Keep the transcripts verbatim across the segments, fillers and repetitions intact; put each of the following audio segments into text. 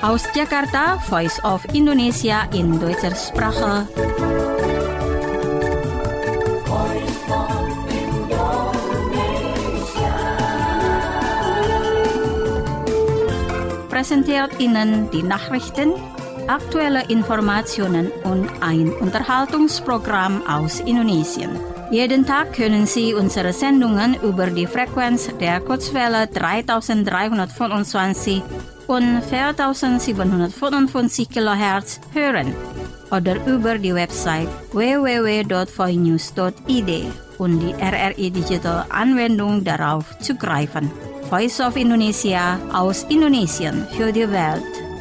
Aus Jakarta, Voice of Indonesia in Deutscher Sprache. Präsentiert Ihnen die Nachrichten, aktuelle Informationen und ein Unterhaltungsprogramm aus Indonesien. Jeden Tag können Sie unsere Sendungen über die Frequenz der Kurzwelle dreitausenddreihundertfünfundzwanzig und viertausendsiebenhundertfünfundfünfzig Kilohertz hören oder über die Website w w w punkt voinews punkt i d und die R R I Digital Anwendung darauf zugreifen. Voice of Indonesia aus Indonesien für die Welt.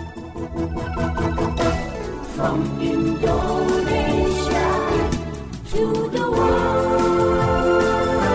From Indonesia to the world.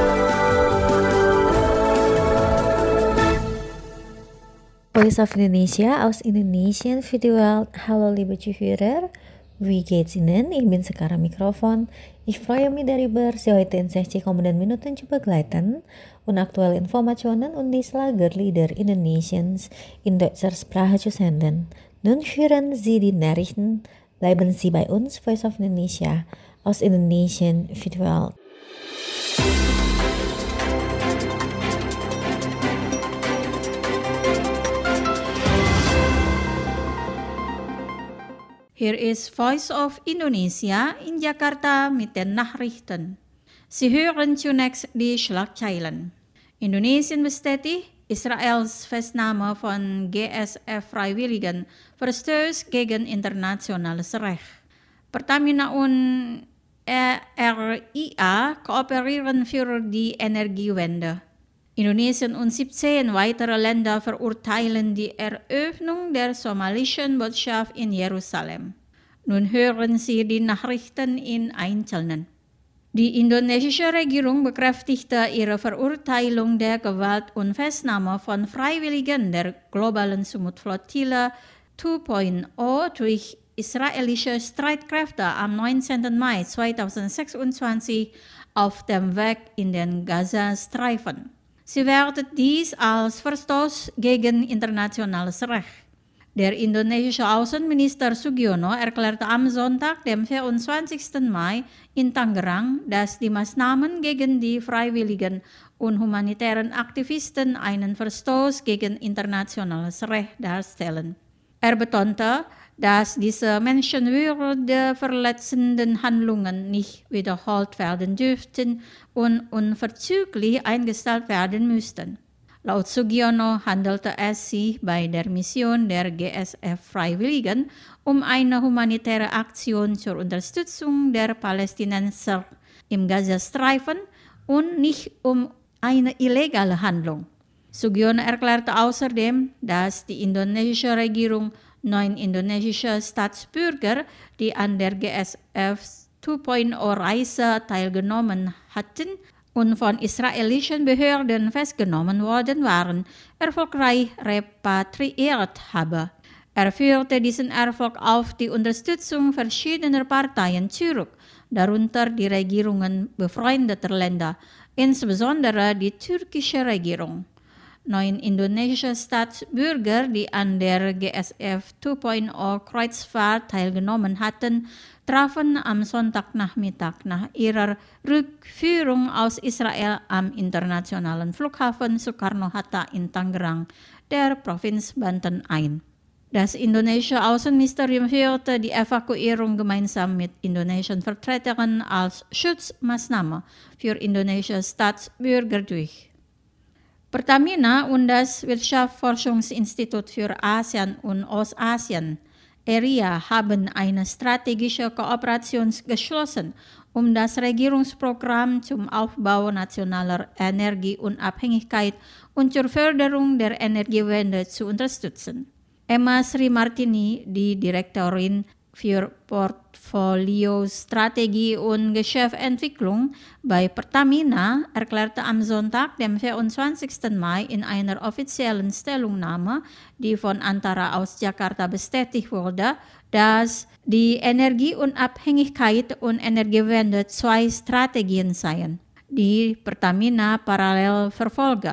Voice of Indonesia aus Indonesien für die Welt. Hallo liebe Zuhörer, wie geht's Ihnen? Ich bin sekarang Mikrofon. Ich freue mich darüber, Sie heute in sechzig kommenden Minuten zu begleiten und aktuelle Informationen und die Schlagerlieder Indonesiens in deutscher Sprache zu senden. Nun hören Sie die Nachrichten. Bleiben Sie bei uns, Voice of Indonesia aus Indonesien für die Welt. Hier ist Voice of Indonesia in Jakarta mit den Nachrichten. Sie hören zunächst die Schlagzeilen. Indonesien bestätigt, Israels Festnahme von G S F-Freiwilligen verstößt gegen internationales Recht. Pertamina und R I A kooperieren für die Energiewende. Indonesien und siebzehn weitere Länder verurteilen die Eröffnung der somalischen Botschaft in Jerusalem. Nun hören Sie die Nachrichten in Einzelnen. Die indonesische Regierung bekräftigte ihre Verurteilung der Gewalt und Festnahme von Freiwilligen der globalen Sumut-Flottille zwei Punkt null durch israelische Streitkräfte am neunzehnten Mai zweitausendsechsundzwanzig auf dem Weg in den Gazastreifen. Sie wertet dies als Verstoß gegen internationales Recht. Der indonesische Außenminister Sugiono erklärte am Sonntag, dem vierundzwanzigsten Mai, in Tangerang, dass die Maßnahmen gegen die freiwilligen und humanitären Aktivisten einen Verstoß gegen internationales Recht darstellen. Er betonte, dass diese Menschenwürde verletzenden Handlungen nicht wiederholt werden dürften und unverzüglich eingestellt werden müssten. Laut Sugiono handelte es sich bei der Mission der G S F-Freiwilligen um eine humanitäre Aktion zur Unterstützung der Palästinenser im Gazastreifen und nicht um eine illegale Handlung. Sugiono erklärte außerdem, dass die indonesische Regierung neun indonesische Staatsbürger, die an der G S F zwei Punkt null Reise teilgenommen hatten und von israelischen Behörden festgenommen worden waren, erfolgreich repatriiert habe. Er führte diesen Erfolg auf die Unterstützung verschiedener Parteien zurück, darunter die Regierungen befreundeter Länder, insbesondere die türkische Regierung. Neun indonesische Staatsbürger, die an der G S F zwei Punkt null Kreuzfahrt teilgenommen hatten, trafen am Sonntagnachmittag nach ihrer Rückführung aus Israel am internationalen Flughafen Soekarno-Hatta in Tangerang, der Provinz Banten ein. Das indonesische Außenministerium führte die Evakuierung gemeinsam mit indonesischen Vertretern als Schutzmaßnahme für indonesische Staatsbürger durch. Pertamina und das Wirtschaftsforschungsinstitut für ASEAN und Ostasien, E R I A, haben eine strategische Kooperation geschlossen, um das Regierungsprogramm zum Aufbau nationaler Energieunabhängigkeit und zur Förderung der Energiewende zu unterstützen. Emma Sri Martini, die Direktorin für Portfoliostrategie und Geschäftsentwicklung bei Pertamina, erklärte am Sonntag, dem vierundzwanzigsten Mai, in einer offiziellen Stellungnahme, die von Antara aus Jakarta bestätigt wurde, dass die Energieunabhängigkeit und Energiewende zwei Strategien seien, die Pertamina parallel verfolge.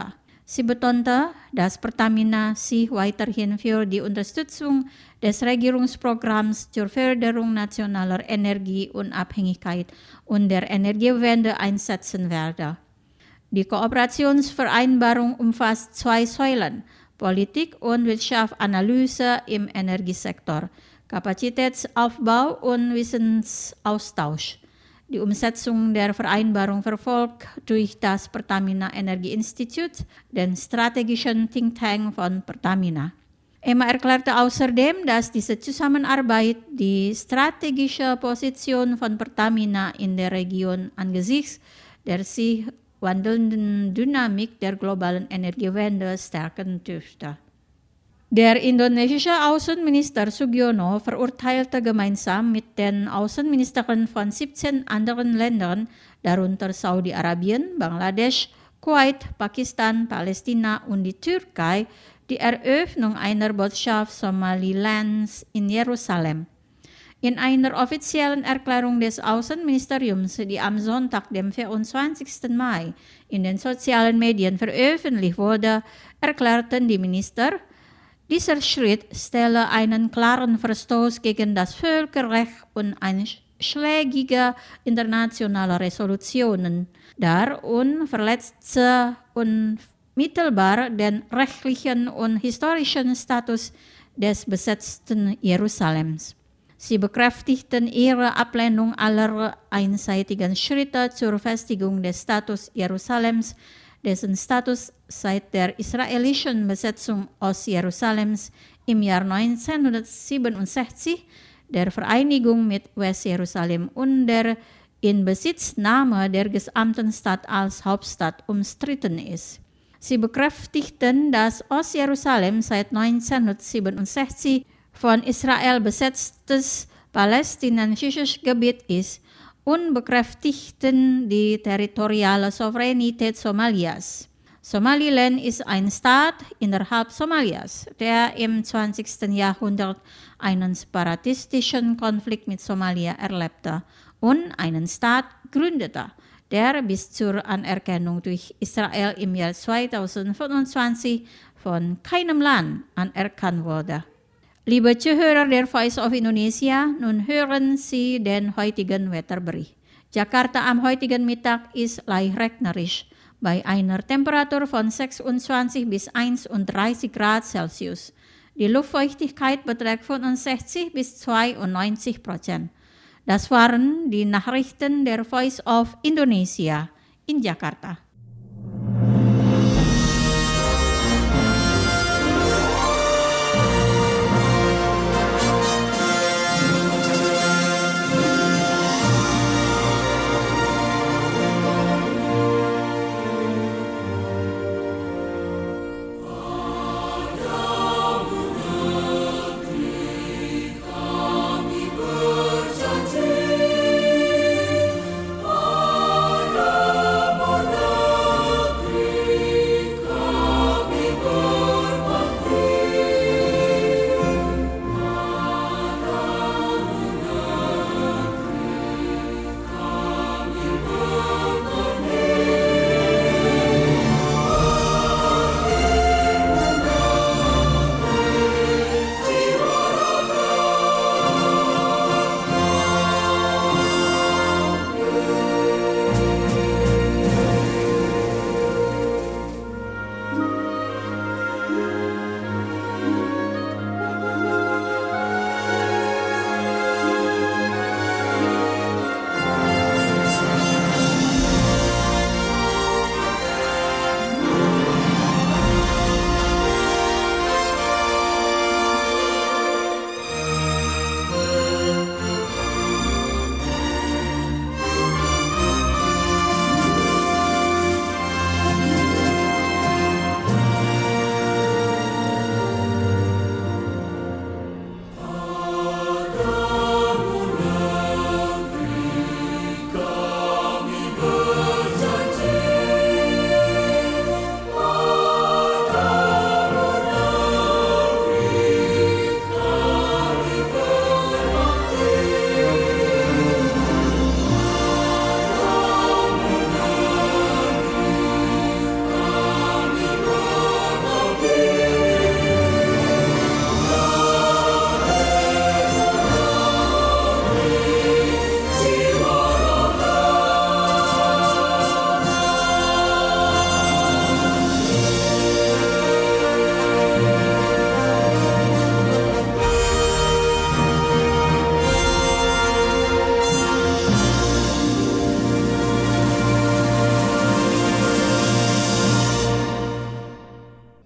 Sie betonte, dass Pertamina sich weiterhin für die Unterstützung des Regierungsprogramms zur Förderung nationaler Energieunabhängigkeit und der Energiewende einsetzen werde. Die Kooperationsvereinbarung umfasst zwei Säulen: Politik und Wirtschaftsanalyse im Energiesektor, Kapazitätsaufbau und Wissensaustausch. Die Umsetzung der Vereinbarung verfolgt durch das Pertamina Energieinstitut, den strategischen Think Tank von Pertamina. Emma erklärte außerdem, dass diese Zusammenarbeit die strategische Position von Pertamina in der Region angesichts der sich wandelnden Dynamik der globalen Energiewende stärken dürfte. Der indonesische Außenminister Sugiono verurteilte gemeinsam mit den Außenministern von siebzehn anderen Ländern, darunter Saudi-Arabien, Bangladesch, Kuwait, Pakistan, Palästina und die Türkei, die Eröffnung einer Botschaft Somalilands in Jerusalem. In einer offiziellen Erklärung des Außenministeriums, die am Sonntag, dem vierundzwanzigsten Mai, in den sozialen Medien veröffentlicht wurde, erklärten die Minister, dieser Schritt stelle einen klaren Verstoß gegen das Völkerrecht und einschlägige internationale Resolutionen dar und verletzte unmittelbar den rechtlichen und historischen Status des besetzten Jerusalems. Sie bekräftigten ihre Ablehnung aller einseitigen Schritte zur Festigung des Status Jerusalems, dessen Status seit der israelischen Besetzung Ostjerusalems im Jahr neunzehnhundertsiebenundsechzig, der Vereinigung mit Westjerusalem und der Inbesitznahme der gesamten Stadt als Hauptstadt umstritten ist. Sie bekräftigten, dass Ostjerusalem seit neunzehnhundertsiebenundsechzig von Israel besetztes palästinensisches Gebiet ist und bekräftigten die territoriale Souveränität Somalias. Somaliland ist ein Staat innerhalb Somalias, der im zwanzigsten Jahrhundert einen separatistischen Konflikt mit Somalia erlebte und einen Staat gründete, der bis zur Anerkennung durch Israel im Jahr zweitausendfünfundzwanzig von keinem Land anerkannt wurde. Liebe Zuhörer der Voice of Indonesia, nun hören Sie den heutigen Wetterbericht. Jakarta am heutigen Mittag ist leicht regnerisch, bei einer Temperatur von sechsundzwanzig bis einunddreißig Grad Celsius. Die Luftfeuchtigkeit beträgt fünfundsechzig bis zweiundneunzig Prozent. Das waren die Nachrichten der Voice of Indonesia in Jakarta. Berjanji pada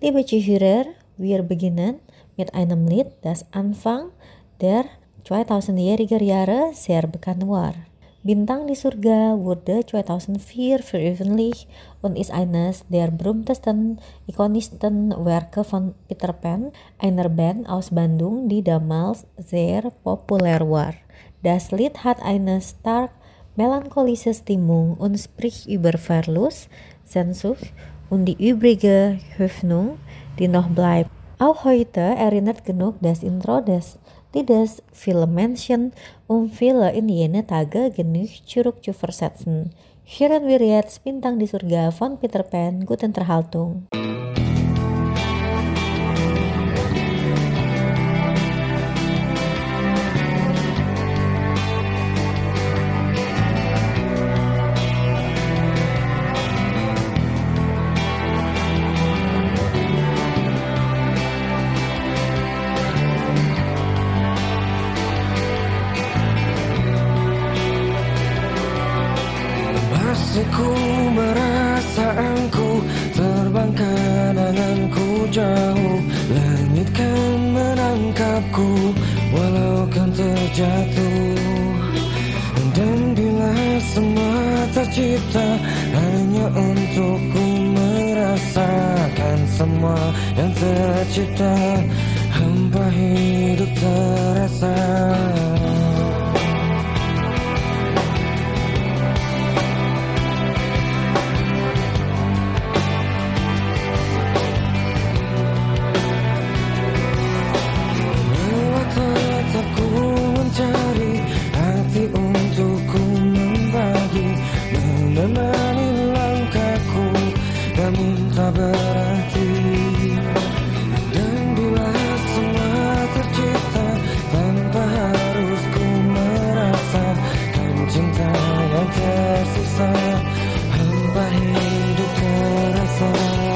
Liebe Zuhörer, wir beginnen mit einem Lied, das Anfang der zweitausendjähriger Jahre sehr bekannt war. Bintang di Surga wurde zweitausendvier veröffentlicht und ist eines der berühmtesten, ikonischsten Werke von Peter Pan, einer Band aus Bandung, die damals sehr populär war. Das Lied hat eine stark melancholische Stimmung und spricht über Verlust, Sehnsucht und die übrige Hoffnung, die noch bleibt. Auch heute erinnert genug das Intro des Liedes viele Menschen um viele in jene Tage genug zurückzuversetzen. Hören wir jetzt Bintang di Surga von Peter Pan. Gute Unterhaltung. Ku merasa engkau terbang kenanganku jauh, langit kan menangkapku walau kan terjatuh. Dan bila semua tercipta hanya untukku merasakan semua yang tercipta, hampa hidup terasa. Mencari hati untukku membagi, menemani langkahku, namun tak berarti. Dan bila semua tercipta tanpa harus ku merasakan cinta yang tersisa, hampa hidup terasa.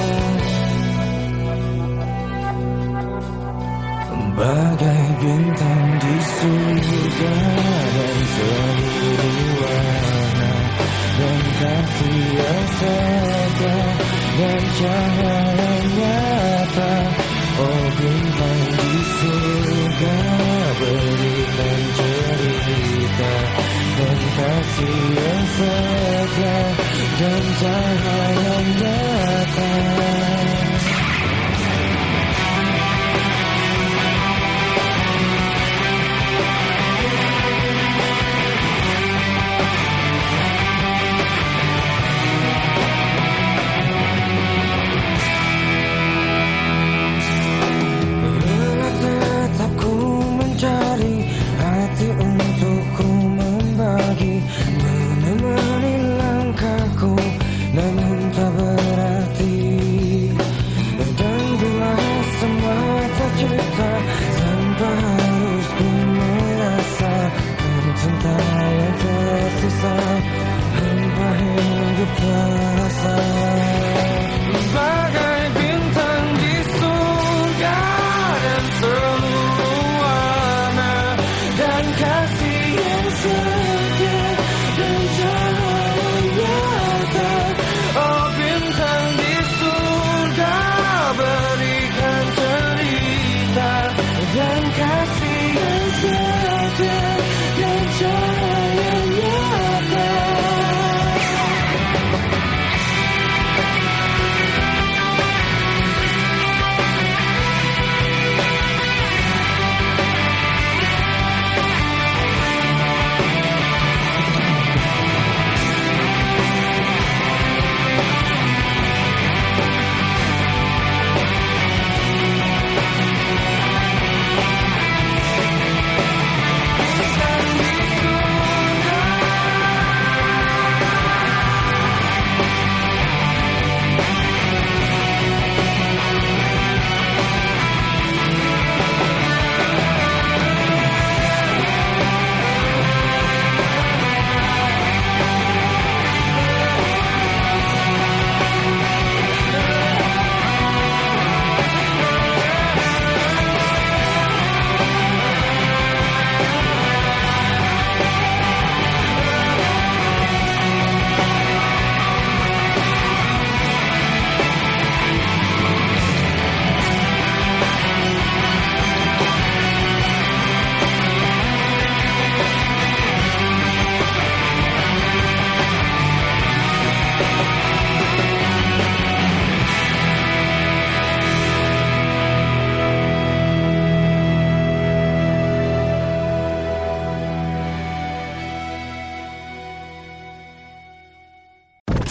Bagai bintang di surga dan seluruh warna dan kasih yang setia dan cahaya nyata. Oh bintang di surga, berikan cerita dan kasih yang setia dan cahaya nyata. Hati untukku membagi, menemani langkahku, namun tak berarti.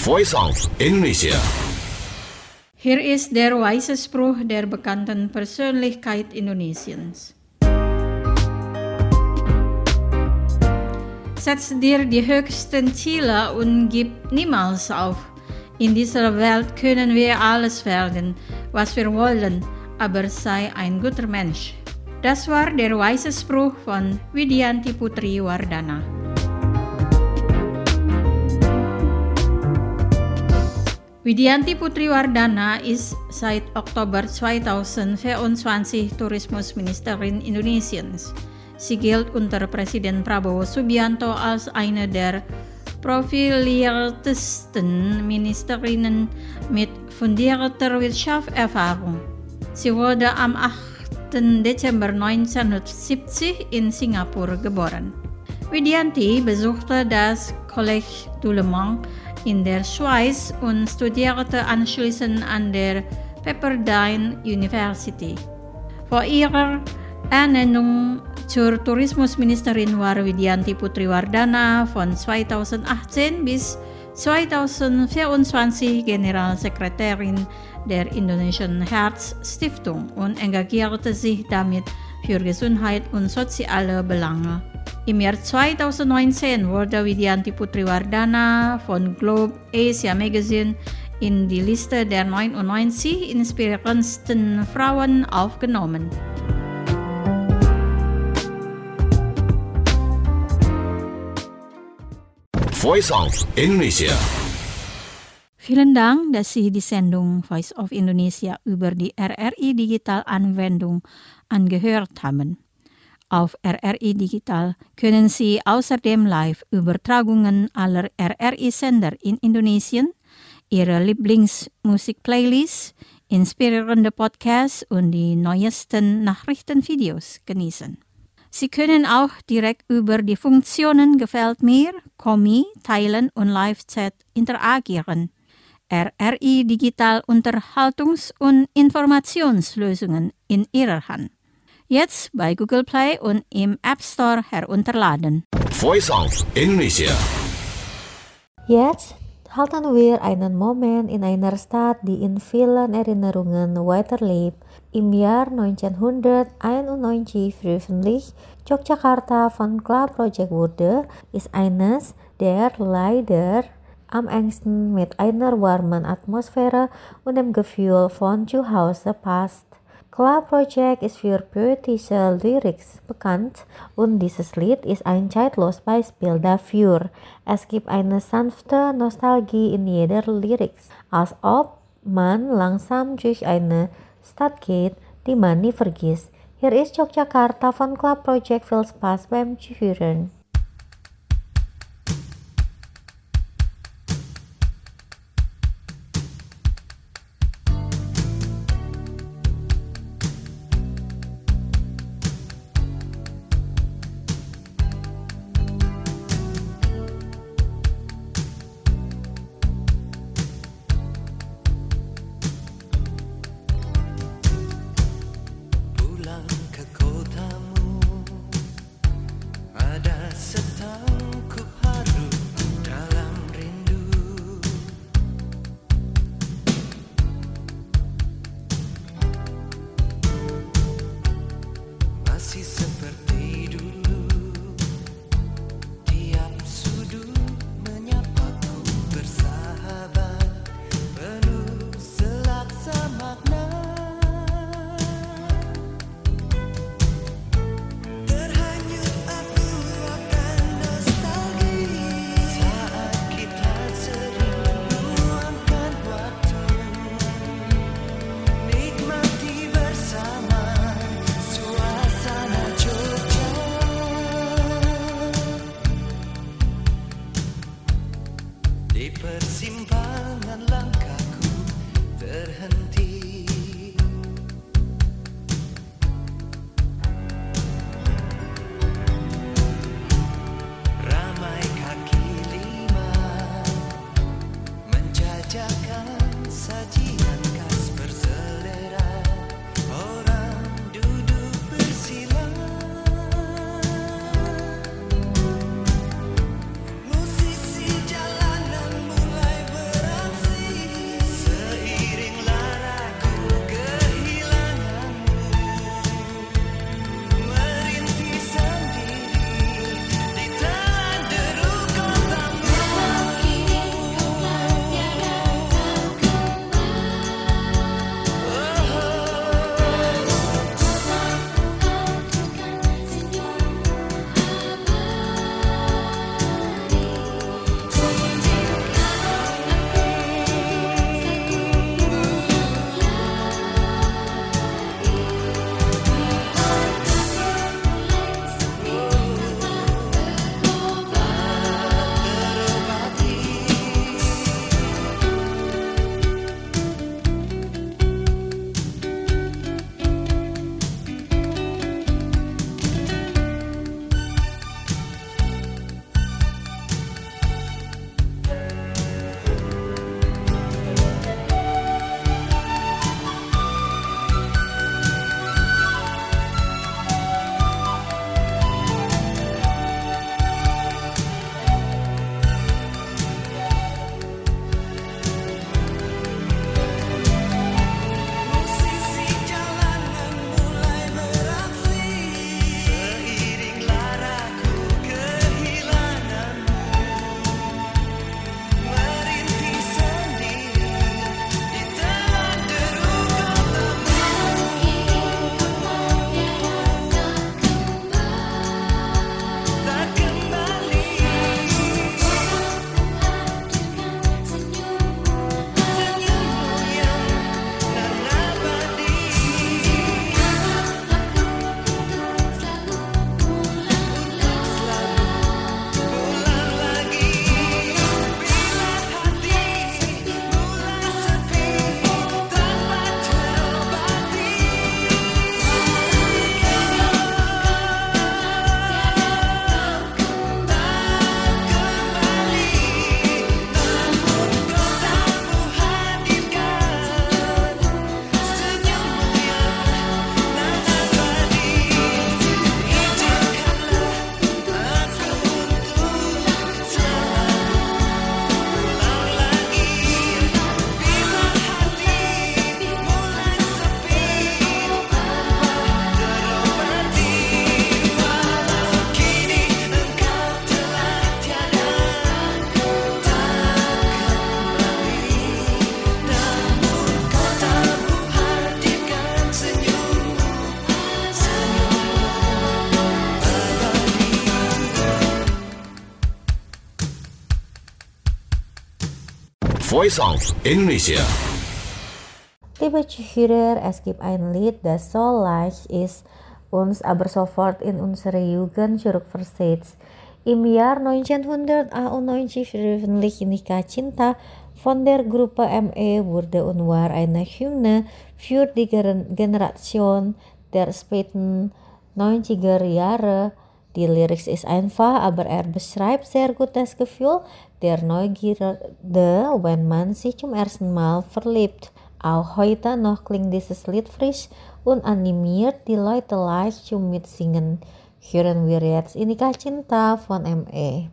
Voice of Indonesia. Hier is der wijze Spruch der bekannten Persönlichkeit Indonesiens. Setz dir die höchsten Ziele und gib niemals auf. In dieser Welt können wir alles werden, was wir wollen, aber sei ein guter Mensch. Das war der wijze Spruch von Widianti Putri Wardana. Widianti Putri Wardana ist seit Oktober zweitausendvierundzwanzig Tourismusministerin Indonesiens. Sie gilt unter Präsident Prabowo Subianto als eine der profiliertesten Ministerinnen mit fundierter Wirtschaftserfahrung. Sie wurde am achten Dezember neunzehnhundertsiebzig in Singapur geboren. Widianti besuchte das Collège du Le Mans in der Schweiz und studierte anschließend an der Pepperdine University. Vor ihrer Ernennung zur Tourismusministerin war Widianti Putri Wardana von zweitausendachtzehn bis zweitausendvierundzwanzig Generalsekretärin der Indonesian Herz Stiftung und engagierte sich damit für Gesundheit und soziale Belange. Im Jahr zweitausendneunzehn wurde Widianti Putri Wardana von Globe Asia Magazine in die Liste der neunundneunzig inspirierendsten Frauen aufgenommen. Voice of Indonesia. Vielen Dank, dass Sie die Sendung Voice of Indonesia über die R R I Digital Anwendung angehört haben. Auf R R I Digital können Sie außerdem Live-Übertragungen aller R R I-Sender in Indonesien, Ihre Lieblingsmusik-Playlists, inspirierende Podcasts und die neuesten Nachrichtenvideos genießen. Sie können auch direkt über die Funktionen Gefällt mir, Kommi, Teilen und Live-Chat interagieren. R R I Digital Unterhaltungs- und Informationslösungen in Ihrer Hand. Jetzt bei Google Play und im App Store herunterladen. Voice of Indonesia. Jetzt halten wir einen Moment in einer Stadt, die in vielen Erinnerungen weiterlebt. Im Jahr neunzehnhunderteinundneunzig veröffentlicht Yogyakarta von Club Project wurde, ist eines der leider am engsten mit einer warmen Atmosphäre und dem Gefühl von Zuhause passt. Club Project ist für poetische Lyrics bekannt und dieses Lied ist ein zeitlos Beispiel dafür. Es gibt eine sanfte Nostalgie in jeder Lyrik, als ob man langsam durch eine Stadt geht, die man nie vergisst. Hier ist Yogyakarta von Club Project, viel Spaß beim Zuhören. Musisi jalanan mulai ber Voice of Indonesia. Liebe Zuhörer, es gibt ein Lied, das so leicht ist, uns aber sofort in unsere Jugend zurückversetzt. Im Jahr neunzehnhunderteinundneunzig veröffentlichte Nikah Cinta von der Gruppe M E wurde und war eine Hymne für die Generation der späten neunziger Jahre. Die Lyrics ist einfach, aber er beschreibt sehr gut das Gefühl der Neugierde, wenn man sich zum ersten Mal verliebt. Auch heute noch klingt dieses Lied frisch und animiert die Leute leicht zum Mitsingen. Hören wir jetzt Nikah Cinta von M E.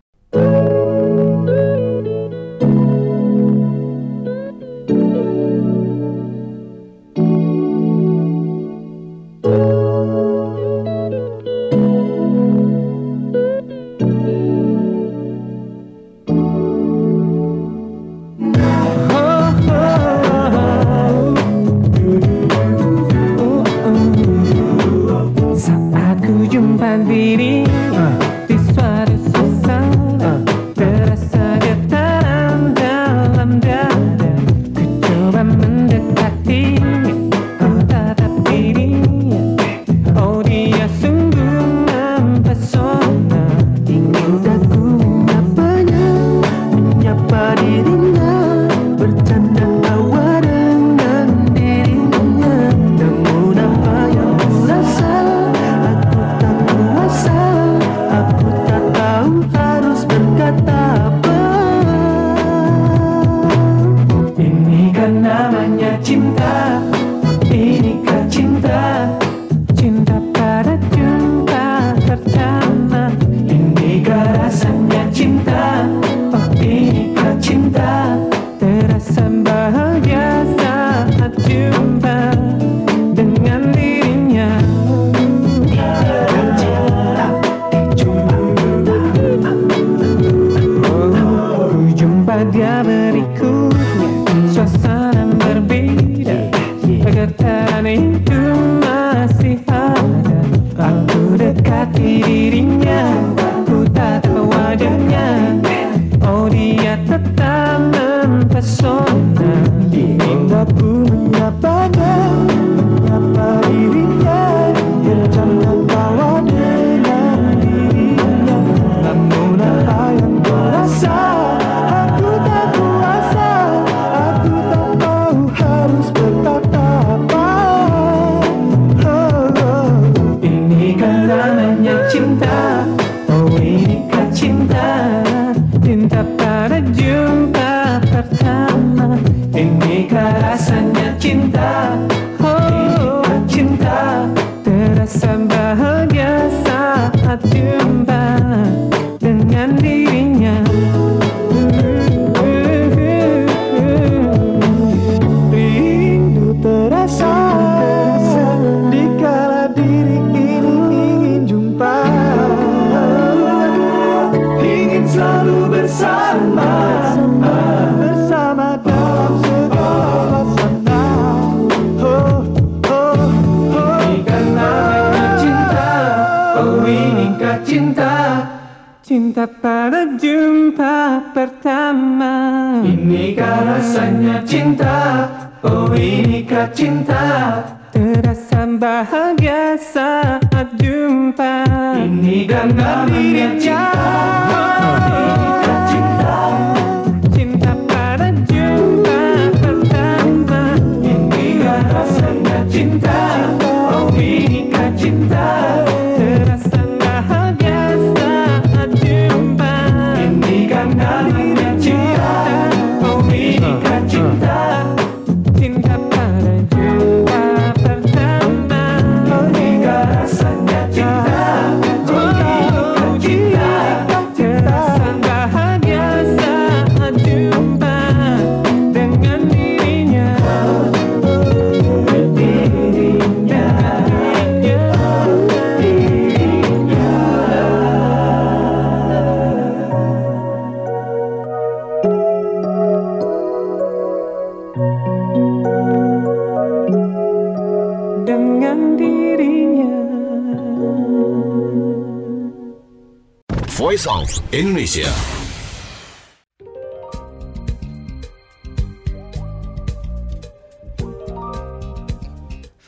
Diri di suatu suasana terasa getaran dalam dada. Ku coba mendekatinya, ku tatap dirinya. Oh dia sungguh mempesona. Ingin aku menyapanya, menyapa dirinya, bercanda tawa dengan dirinya. Namun apa yang ku rasa, aku tak tahu harus berkata apa. Ini kan namanya cinta, inikah cinta, cinta pada jumpa pertama. Inikah rasanya cinta, oh inikah cinta, terasa bahagia saat jumpa dengan dirinya. Pada berikutnya suasana berbeda, kegetaran itu masih ada. Aku dekati dirinya, ku tatap wajahnya. Oh dia tetap mempesona. Ingin aku menyapanya, menyapa dirinya, bercanda tawa dengan dirinya. Namun apa yang ku rasa, cinta, oh inikah cinta, cinta pada jumpa pertama. Inikah rasanya cinta, oh inikah cinta, terasa bahagia saat jumpa dengan dirinya. Rindu terasa dikala diri ini ingin jumpa, ingin selalu bersama, bersama dalam segala suasana. Oh, oh, oh. Inikah namanya cinta, oh inikah cinta, cinta pada jumpa pertama. Inikah rasanya cinta, oh inikah cinta, terasa bahagia saat jumpa. Ini dan namanya cinta, inikah cinta, cinta pada jumpa pertama. Inikah rasanya cinta, oh inikah cinta, terasa bahagia saat jumpa. Ini kan namanya cinta, oh inikah cinta, cinta pada jumpa pertama. Inikah rasanya cinta, oh inikah cinta, terasa bahagia saat jumpa dengan dirinya. Dirinya, dirinya. Dengan dirinya. Voice of Indonesia.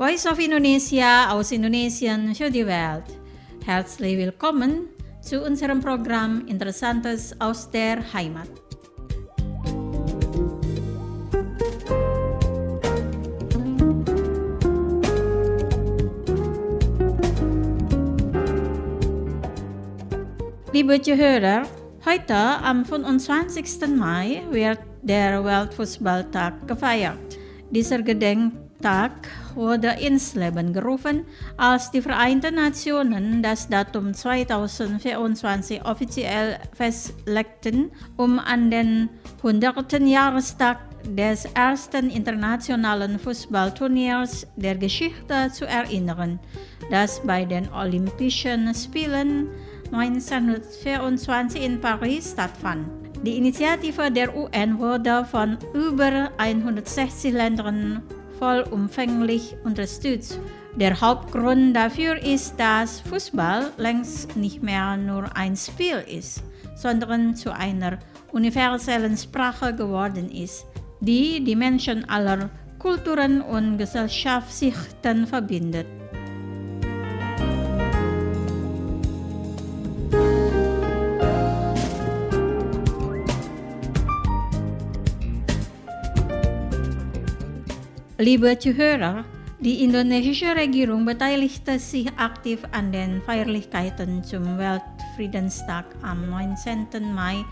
Voice of Indonesia aus Indonesien für die Welt. Herzlich willkommen zu unserem Programm Interessantes aus der Heimat. Liebe Zuhörer, heute am fünfundzwanzigsten Mai wird der Weltfußballtag gefeiert. Dieser Gedenktag wurde ins Leben gerufen, als die Vereinten Nationen das Datum zweitausendvierundzwanzig offiziell festlegten, um an den hundertsten Jahrestag des ersten internationalen Fußballturniers der Geschichte zu erinnern, das bei den Olympischen Spielen neunzehnhundertvierundzwanzig in Paris stattfand. Die Initiative der U N wurde von über hundertsechzig Ländern vollumfänglich unterstützt. Der Hauptgrund dafür ist, dass Fußball längst nicht mehr nur ein Spiel ist, sondern zu einer universellen Sprache geworden ist, die die Menschen aller Kulturen und Gesellschaftsschichten verbindet. Liebe Zuhörer, die indonesische Regierung beteiligte sich aktiv an den Feierlichkeiten zum Weltfriedenstag am neunzehnten Mai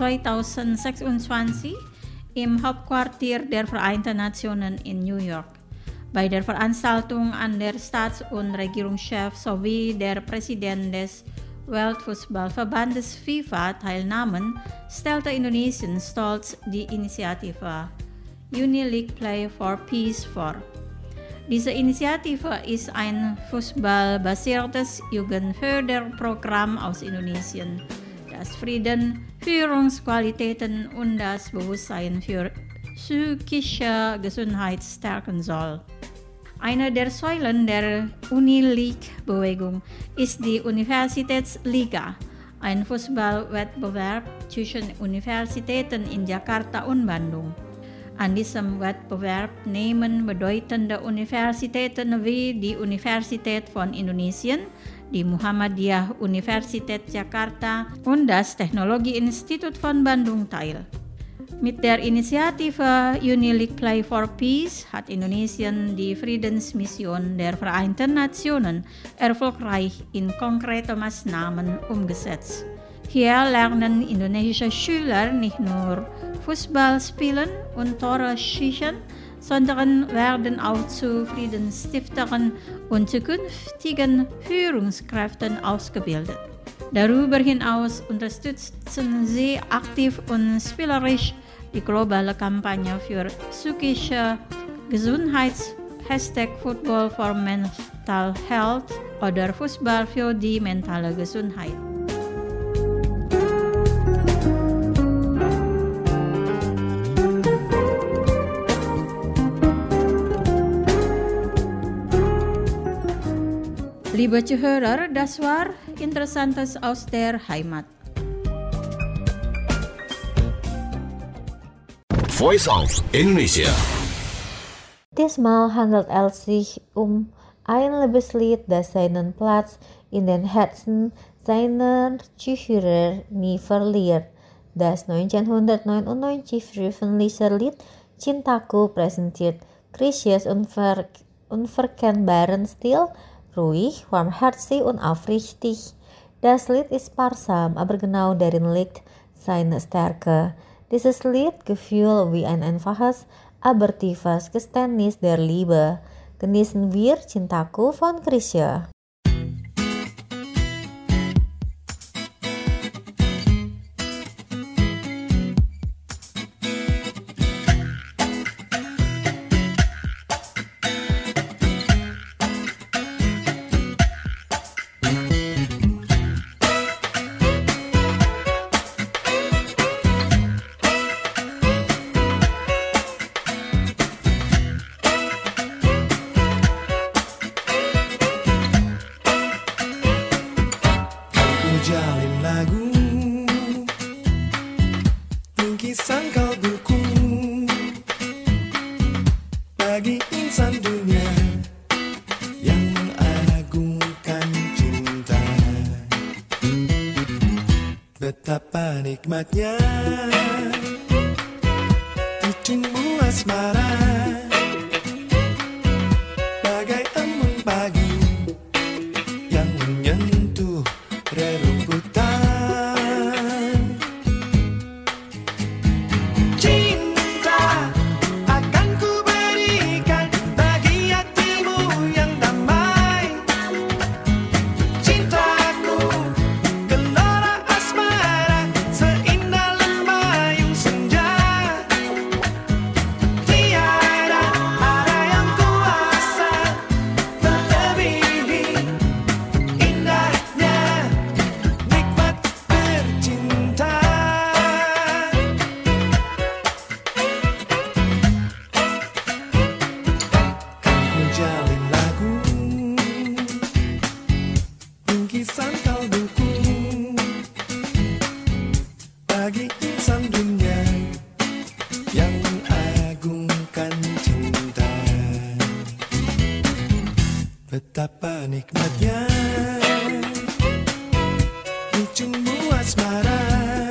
zweitausendsechsundzwanzig im Hauptquartier der Vereinten Nationen in New York. Bei der Veranstaltung an der Staats- und Regierungschef sowie der Präsident des Weltfußballverbandes FIFA teilnahmen, stellte Indonesien stolz die Initiative Unileague Play for Peace vor. Diese Initiative ist ein fußballbasiertes Jugendförderprogramm aus Indonesien, das Frieden, Führungsqualitäten und das Bewusstsein für psychische Gesundheit stärken soll. Eine der Säulen der Unileague-Bewegung ist die Universitätsliga, ein Fußballwettbewerb zwischen Universitäten in Jakarta und Bandung. An diesem Wettbewerb nehmen bedeutende Universitäten wie die Universität von Indonesien, die Muhammadiyah Universität Jakarta und das Technologieinstitut von Bandung teil. Mit der Initiative Unileague Play for Peace hat Indonesien die Friedensmission der Vereinten Nationen erfolgreich in konkrete Maßnahmen umgesetzt. Hier lernen indonesische Schüler nicht nur Fußball spielen und Tore schießen, sondern werden auch zu Friedensstiftern und zukünftigen Führungskräften ausgebildet. Darüber hinaus unterstützen sie aktiv und spielerisch die globale Kampagne für psychische Gesundheit, Hashtag Football for Mental Health oder Fußball für die mentale Gesundheit. Liebe Zuhörer, das war Interessantes aus der Heimat. Voice of Indonesia. Diesmal handelt es sich um ein Liebeslied, das seinen Platz in den Herzen seiner Zuhörer nie verliert. Das neunzehnhundertneunundneunzig veröffentlichte Lied Cintaku präsentiert Chrisyas unver unverkennbaren Stil, ruhig, warmherzig und aufrichtig. Das Lied ist sparsam, aber genau darin liegt seine Stärke. Dieses Lied gefühlt wie ein einfaches, aber tiefes Geständnis der Liebe. Genießen wir Cintaku von Chrisya. bagi insan dunia nikmatnya ujungmu asmara, bagai embun pagi yang menyentuh rerumputan. Cinta akan ku berikan bagi hatimu yang damai. Cintaku gelora asmara, seindah lembayung senja. Tiada ada yang kuasa melebihi indahnya nikmat bercinta. Kau jalin lagu, bingkisan kalbuku bagi insan dunia yang mengagungkan cinta. Betapa nikmatnya ujungmu asmara,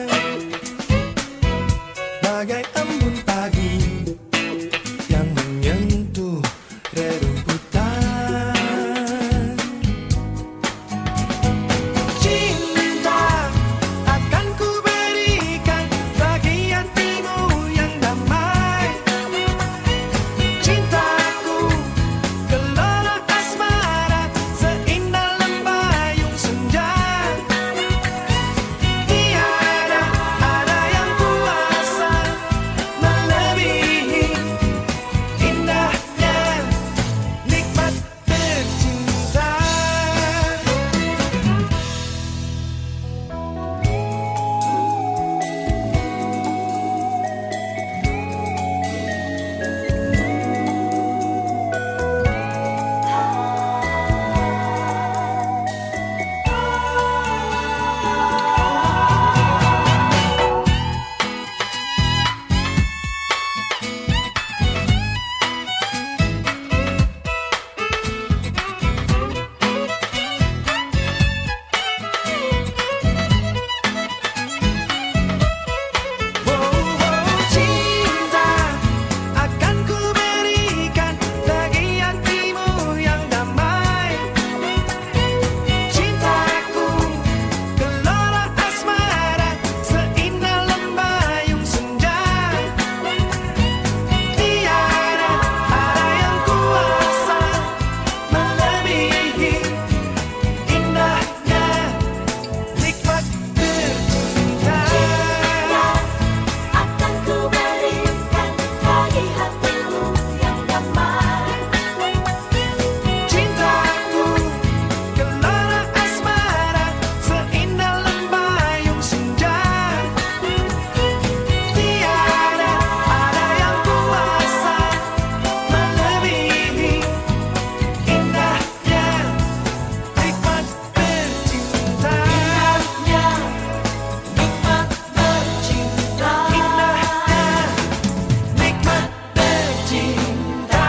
bagai embun pagi yang menyentuh rerumputan. Cinta akan ku berikan bagi hatimu yang damai. Cintaku gelora asmara, seindah lembayung senja. Tiada ada yang kuasa melebihi indahnya nikmat bercinta. Cinta akan ku berikan bagi hatimu yang damai. Cintaku gelora asmara, seindah lembayung senja. Tiada ada yang kuasa melebihi indahnya nikmat bercinta. Akan ku berikan bagi hatimu yang damai. Cintaku gelora asmara, seindah lembayung senja. Tiada ada yang kuasa melebihi indahnya nikmat bercinta. Indahnya nikmat bercinta. Indahnya nikmat bercinta.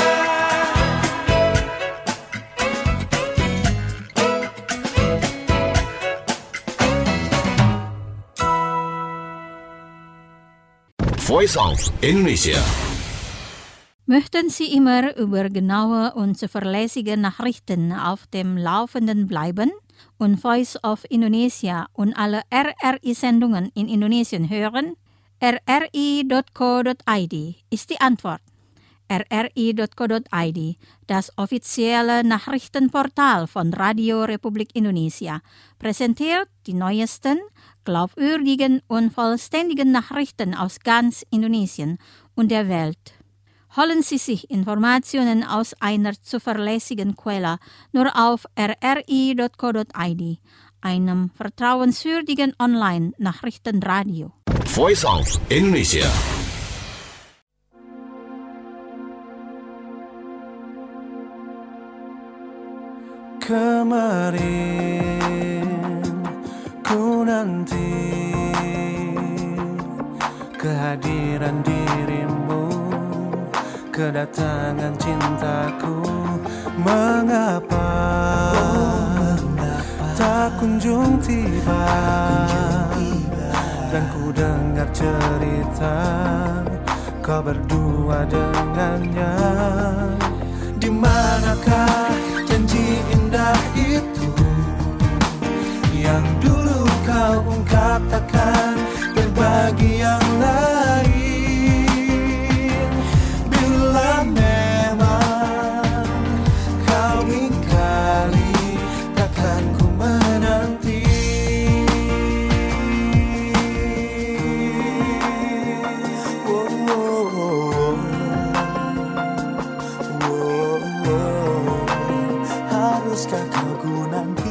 Voice of Indonesia. Möchten Sie immer über genaue und zuverlässige Nachrichten auf dem Laufenden bleiben und Voice of Indonesia und alle R R I-Sendungen in Indonesien hören? r r i dot co dot i d ist die Antwort. r r i dot co dot i d, das offizielle Nachrichtenportal von Radio Republik Indonesia, präsentiert die neuesten, glaubwürdigen und vollständigen Nachrichten aus ganz Indonesien und der Welt. Holen Sie sich Informationen aus einer zuverlässigen Quelle nur auf r r i dot co dot i d, einem vertrauenswürdigen Online-Nachrichtenradio. Voice of Indonesia. Kemarin ku nanti kehadiran dirimu, kedatangan cintaku. Mengapa, oh, mengapa tak kunjung tiba, dan ku dengar cerita kau berdua dengannya. Di manakah janji indah itu yang dulu kau ungkap takkan berbagi yang lain? Bila memang kau ingkari, takkan ku menanti. Oh, oh, oh. Oh, oh. Haruskah kau ku nanti?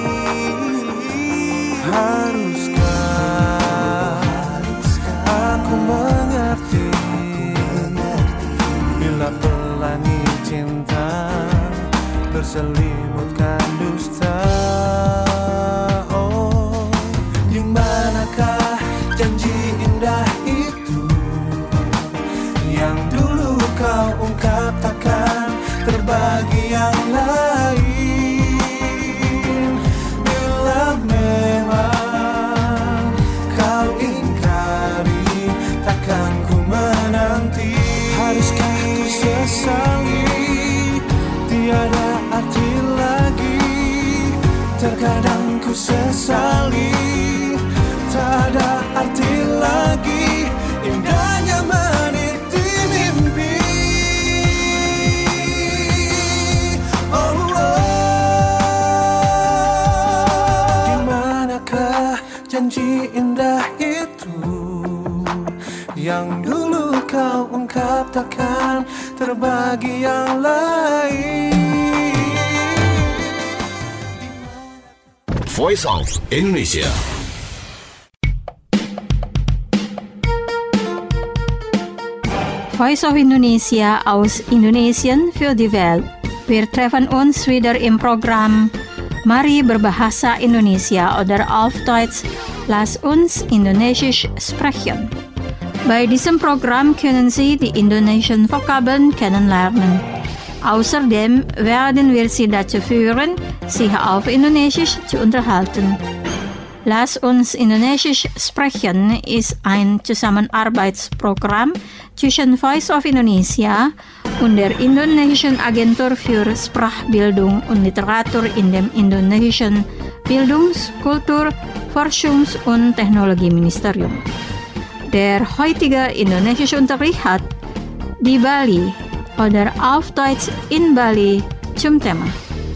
Haruskah aku mengerti bila pelangi cinta berselimutkan dusta? Oh, di manakah janji indah itu yang dulu kau ungkap takkan terbagi yang lain? Bila memang kau ingkari, takkan ku menanti. Haruskah ku sesali, tiada arti lagi. Terkadang ku sesali, tak ada arti lagi. Indahnya meniti mimpi. Oh, oh. Di manakah janji indah itu yang dulu kau ungkap takkan terbagi yang lain? Voice of Indonesia. Voice of Indonesia aus Indonesian für die Welt. Wir treffen uns wieder im Programm Mari berbahasa Indonesia oder auf Deutsch, lass uns Indonesisch sprechen. Bei diesem Programm können Sie die indonesischen Vokabeln kennenlernen. Außerdem werden wir Sie dazu führen, sich auf Indonesisch zu unterhalten. Lass uns Indonesisch sprechen ist ein Zusammenarbeitsprogramm zwischen Voice of Indonesia und der Indonesischen Agentur für Sprachbildung und Literatur in dem indonesischen Bildungs-, Kultur-, Forschungs- und Technologieministerium. Der heutige indonesische Unterricht hat di Bali oder auf Deutsch in Bali zum Thema.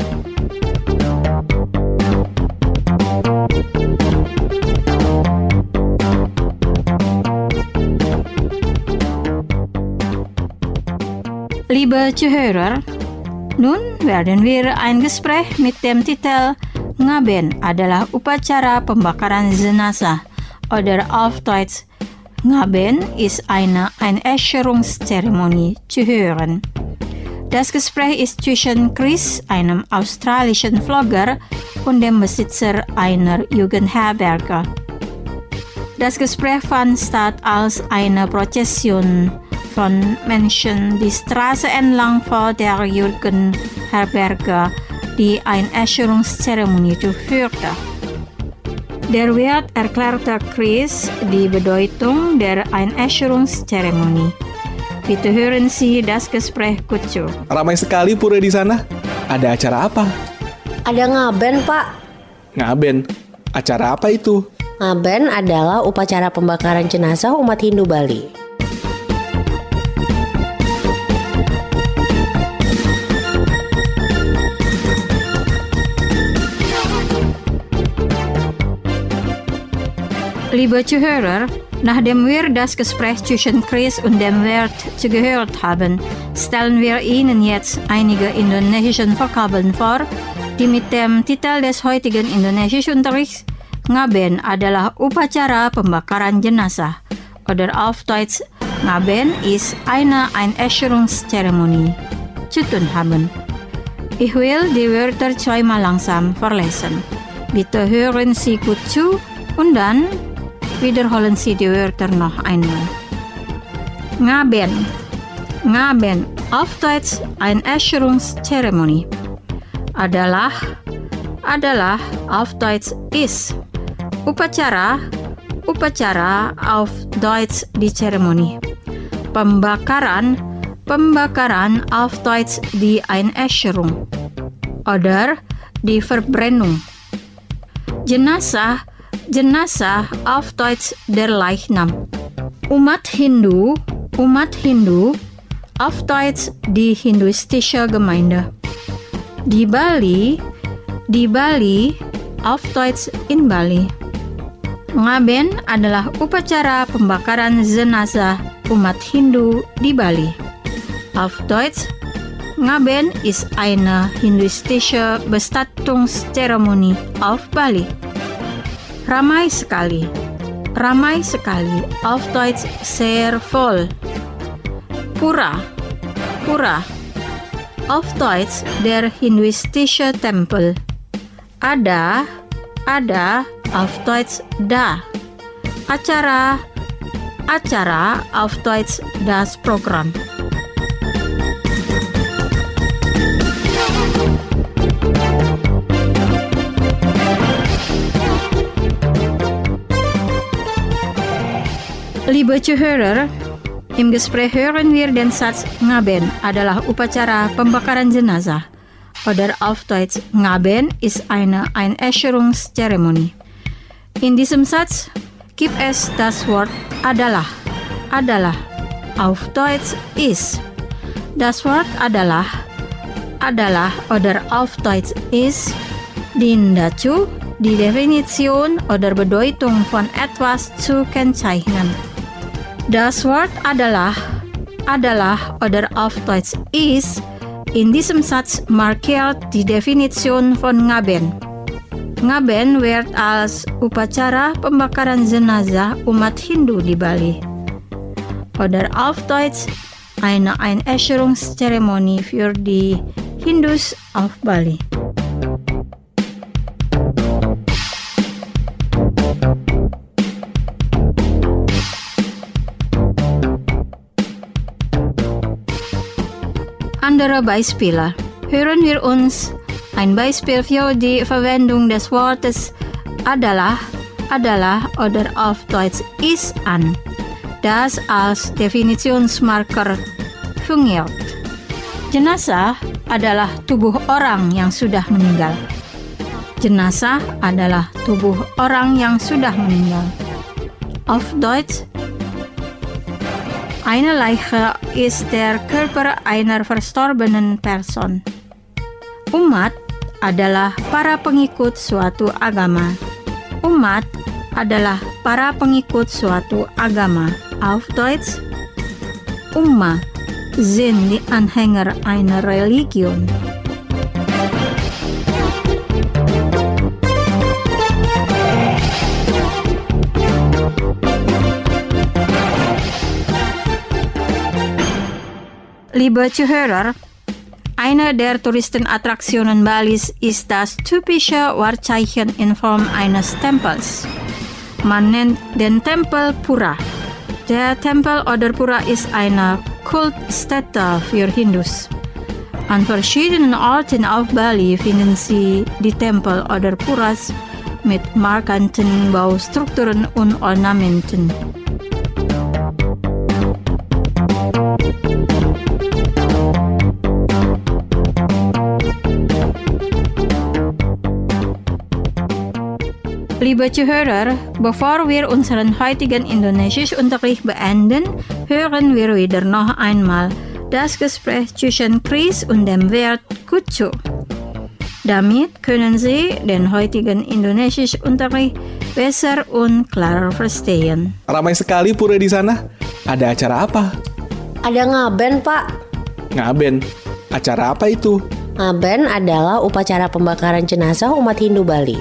Liebe Zuhörer, nun werden wir ein Gespräch mit dem Titel Ngaben adalah upacara pembakaran jenazah oder auf Deutsch Ngaben ist eine Einäscherungszeremonie zu hören. Das Gespräch ist zwischen Chris, einem australischen Vlogger, und dem Besitzer einer Jugendherberge. Das Gespräch fand statt, als eine Prozession von Menschen die Straße entlang vor der Jugendherberge die Einäscherungszeremonie durchführte. Der Wirt erklärte Chris die Bedeutung der Einäscherungszeremonie. Bitte hören Sie das Gespräch gut zu. Ramai sekali pura di sana. Ada acara apa? Ada ngaben, Pak. Ngaben? Acara apa itu? Ngaben adalah upacara pembakaran jenazah umat Hindu Bali. Liebe Zuhörer, nachdem wir das Gespräch zwischen Chris und dem Wirt zugehört haben, stellen wir Ihnen jetzt einige indonesische Vokabeln vor, die mit dem Titel des heutigen Indonesischunterrichts Ngaben adalah upacara pembakaran jenazah oder auf Deutsch Ngaben ist eine Einäscherungszeremonie zu tun haben. Ich will die Wörter zweimal langsam vorlesen. Bitte hören Sie gut zu und dann wiederholen Sie die Wörter noch einmal. Ngaben. Ngaben, auf Deutsch Einäscherungszeremonie. Adalah, adalah, auf Deutsch ist. Upacara, upacara auf Deutsch die Zeremonie. Pembakaran, pembakaran auf Deutsch die Einäscherung oder die Verbrennung. Jenazah, Jenazah auf Deutsch der Leichnam. Umat Hindu, Umat Hindu auf Deutsch die hinduistische Gemeinde. Di Bali, di Bali auf Deutsch in Bali. Ngaben adalah upacara pembakaran jenazah umat Hindu di Bali. Auf Deutsch, Ngaben ist eine hinduistische Bestattungszeremonie auf Bali. Ramai sekali, ramai sekali, auf Deutsch sehr voll. Pura, pura, auf Deutsch der hinduistische Tempel. Ada, ada, auf Deutsch da. Acara, acara, auf Deutsch das Programm. Liebe Zuhörer, im Gespräch hören wir den Satz Ngaben adalah upacara pembakaran jenazah. Oder auf Deutsch, Ngaben ist eine Einäscherungszeremonie. In diesem Satz gibt es das Wort adalah, adalah, auf Deutsch ist. Das Wort adalah, adalah oder auf Deutsch ist dient dazu, die Definition oder Bedeutung von etwas zu kennzeichnen. Das Wort adalah, adalah oder auf Deutsch ist in diesem Satz markiert die Definition von Ngaben. Ngaben wird als upacara pembakaran jenazah umat Hindu di Bali. Oder auf Deutsch eine Einäscherungszeremonie für die Hindus auf Bali. Andere Beispiele. Hören wir uns ein Beispiel für die Verwendung des Wortes adalah, adalah oder auf Deutsch ist an, das als Definitionsmarker fungiert. Jenazah adalah tubuh orang yang sudah meninggal. Jenazah adalah tubuh orang yang sudah meninggal. Auf Deutsch, eine Leiche ist der Körper einer verstorbenen Person. Umat adalah para pengikut suatu agama. Umat adalah para pengikut suatu agama. Auf Deutsch, Ummah sind die Anhänger einer Religion. Liebe Zuhörer, eine der Touristenattraktionen Balis ist das typische Wahrzeichen in Form eines Tempels. Man nennt den Tempel Pura. Der Tempel oder Pura ist eine Kultstätte für Hindus. An verschiedenen Orten auf Bali finden Sie die Tempel oder Puras mit markanten Baustrukturen und Ornamenten. Liebe Zuhörer, bevor wir unseren heutigen Indonesischunterricht beenden, hören wir wieder noch einmal das Gespräch zwischen Chris und dem Wirt Kucu. Damit können Sie den heutigen Indonesischunterricht besser und klarer verstehen. Ramai sekali pura di sana. Ada acara apa? Ada ngaben, Pak. Ngaben. Acara apa itu? Ngaben adalah upacara pembakaran jenazah umat Hindu Bali.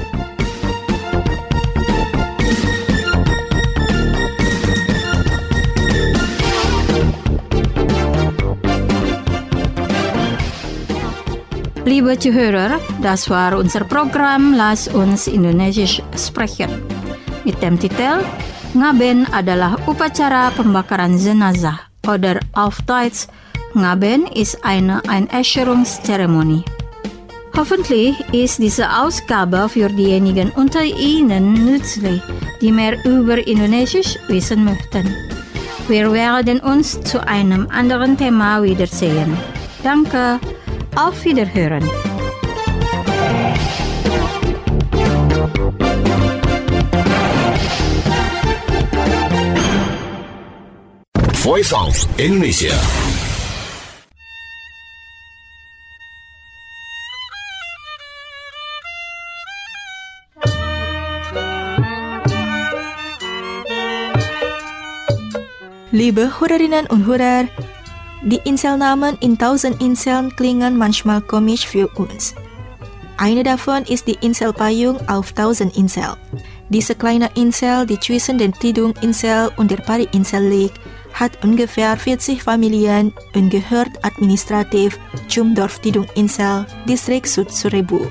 Liebe Zuhörer, das war unser Programm Lass uns Indonesisch sprechen. Mit dem Titel Ngaben adalah upacara pembakaran jenazah oder auf Deutsch Ngaben ist eine Einäscherungszeremonie. Hoffentlich ist diese Ausgabe für diejenigen unter Ihnen nützlich, die mehr über Indonesisch wissen möchten. Wir werden uns zu einem anderen Thema wiedersehen. Danke, auf Wiederhören. Voice of Indonesia. Liebe Hörerinnen und Hörer, die Inselnamen in tausend Inseln klingen manchmal komisch für uns. Eine davon ist die Insel Payung auf tausend Inseln. Diese kleine Insel, die zwischen den Tidung-Insel und der Pari-Insel liegt, hat ungefähr vierzig Familien und gehört administrativ zum Dorf Tidung-Insel, Distrik Sud Seribu.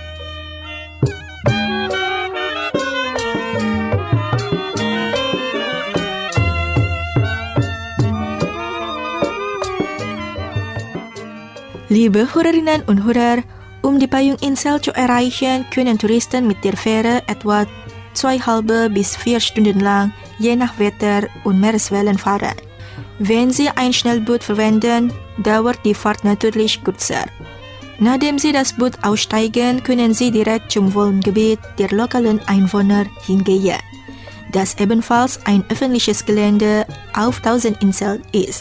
Liebe Hörerinnen und Hörer, um die Payung-Insel zu erreichen, können Touristen mit der Fähre etwa zwei halbe bis vier Stunden lang, je nach Wetter und Meereswellen fahren. Wenn Sie ein Schnellboot verwenden, dauert die Fahrt natürlich kürzer. Nachdem Sie das Boot aussteigen, können Sie direkt zum Wohngebiet der lokalen Einwohner hingehen, das ebenfalls ein öffentliches Gelände auf tausend Inseln ist.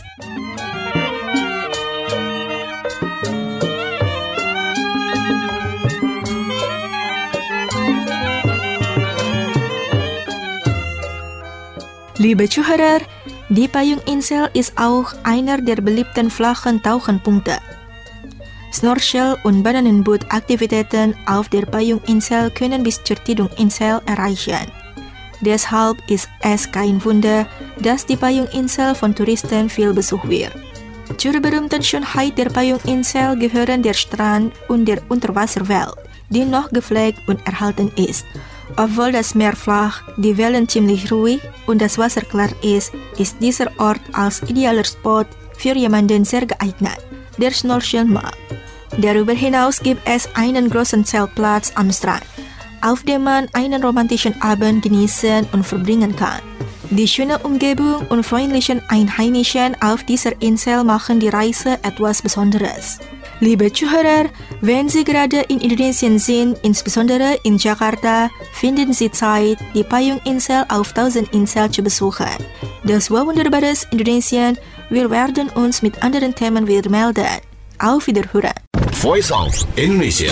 Liebe Zuhörer, die Payung-Insel ist auch einer der beliebten flachen Tauchenpunkte. Snorchel- und Bananenboot-Aktivitäten auf der Payung-Insel können bis zur Tidung-Insel erreichen. Deshalb ist es kein Wunder, dass die Payung-Insel von Touristen viel besucht wird. Zur berühmten Schönheit der Payung-Insel gehören der Strand und der Unterwasserwelt, die noch gepflegt und erhalten ist. Obwohl das Meer flach, die Wellen ziemlich ruhig und das Wasser klar ist, ist dieser Ort als idealer Spot für jemanden sehr geeignet, der schnorcheln mag. Darüber hinaus gibt es einen großen Zeltplatz am Strand, auf dem man einen romantischen Abend genießen und verbringen kann. Die schöne Umgebung und freundlichen Einheimischen auf dieser Insel machen die Reise etwas Besonderes. Liebe Zuhörer, wenn Sie gerade in Indonesien sind, insbesondere in Jakarta, finden Sie Zeit, die Payung-Insel auf tausend Inseln zu besuchen. Das war wunderbares Indonesien. Wir werden uns mit anderen Themen wieder melden. Auf Wiederhören. Voice of Indonesia.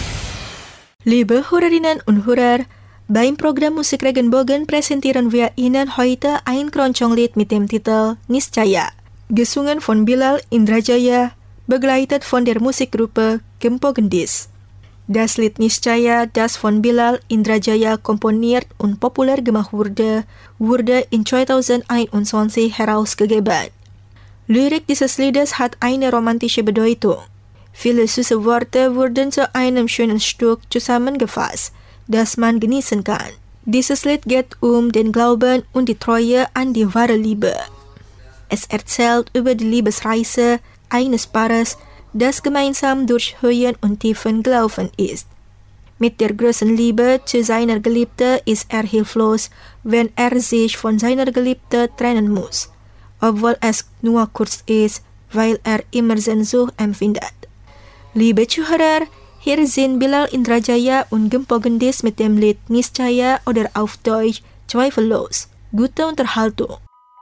Liebe Hörerinnen und Hörer, beim Programm Musik Regenbogen präsentieren wir Ihnen heute ein Keroncong-Lied mit dem Titel Niscaya, gesungen von Bilal Indrajaya, begleitet von der Musikgruppe Gempo Gendis. Das Lied Niscaya, das von Bilal Indrajaya komponiert und populär gemacht wurde, wurde in zweitausendeinundzwanzig herausgegeben. Lyrik dieses Liedes hat eine romantische Bedeutung. Viele süße Worte wurden zu einem schönen Stück zusammengefasst, das man genießen kann. Dieses Lied geht um den Glauben und die Treue an die wahre Liebe. Es erzählt über die Liebesreise eines Paares, das gemeinsam durch Höhen und Tiefen gelaufen ist. Mit der großen Liebe zu seiner Geliebten ist er hilflos, wenn er sich von seiner Geliebten trennen muss, obwohl es nur kurz ist, weil er immer Sehnsucht empfindet. Liebe Zuhörer, hier sind Bilal Indrajaya und Gempo Gendis mit dem Lied Niscaya oder auf Deutsch Zweifellos. Gute Unterhaltung.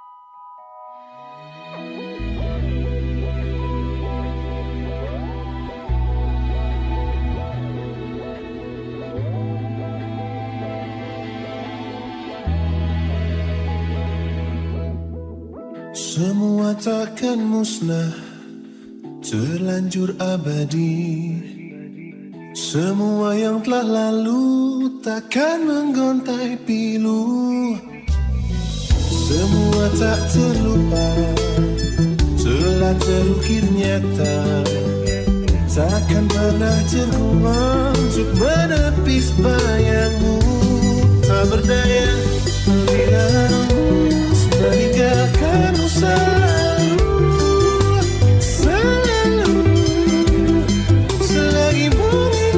Semua takkan musnah, terlanjur abadi. Semua yang telah lalu takkan menggontai pilu. Semua tak terlupa, telah terukir nyata. Takkan pernah terkuang untuk menepis bayangmu. Tak berdaya bila harus meninggalkanmu selalu, selalu selagi bumi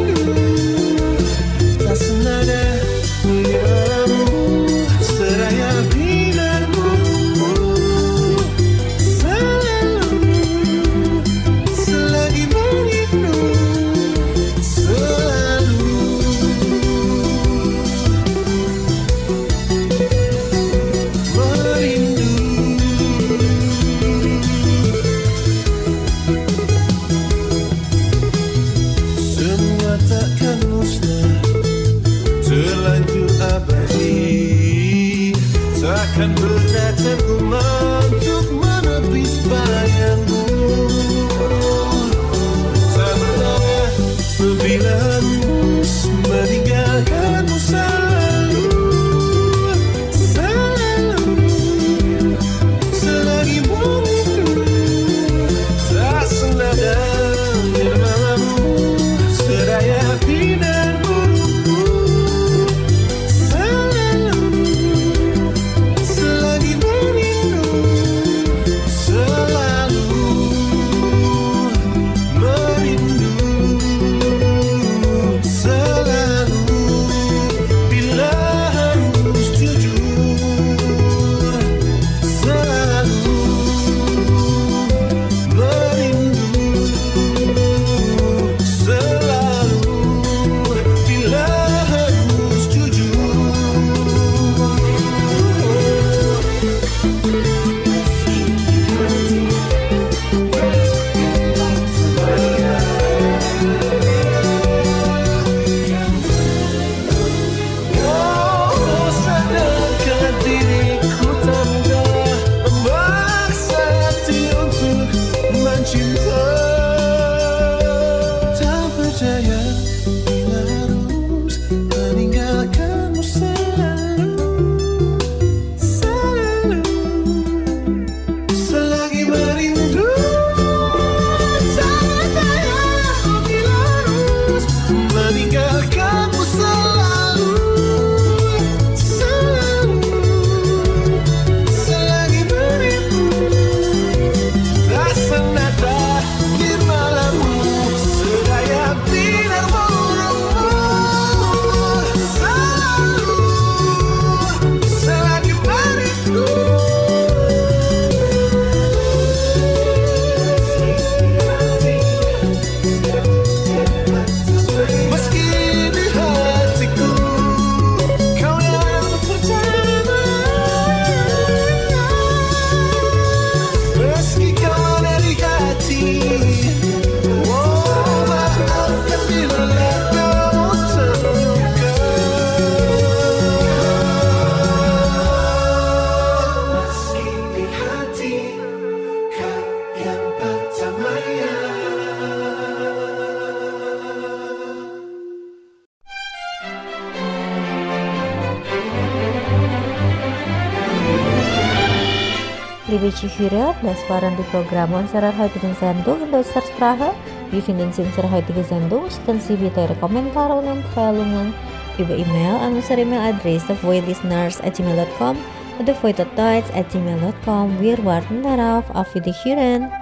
liebe Zuhörer, das waren die Programme unserer heutigen Sendung in Deutscher Sprache. Wir finden Sie unsere heutige Sendung. Schicken Sie bitte Ihre Kommentare und Empfehlungen über E-Mail an unsere E-Mail-Adresse voidlisteners at gmail dot com oder void dot deutsch at gmail dot com. Wir warten darauf. Auf Wiederhören!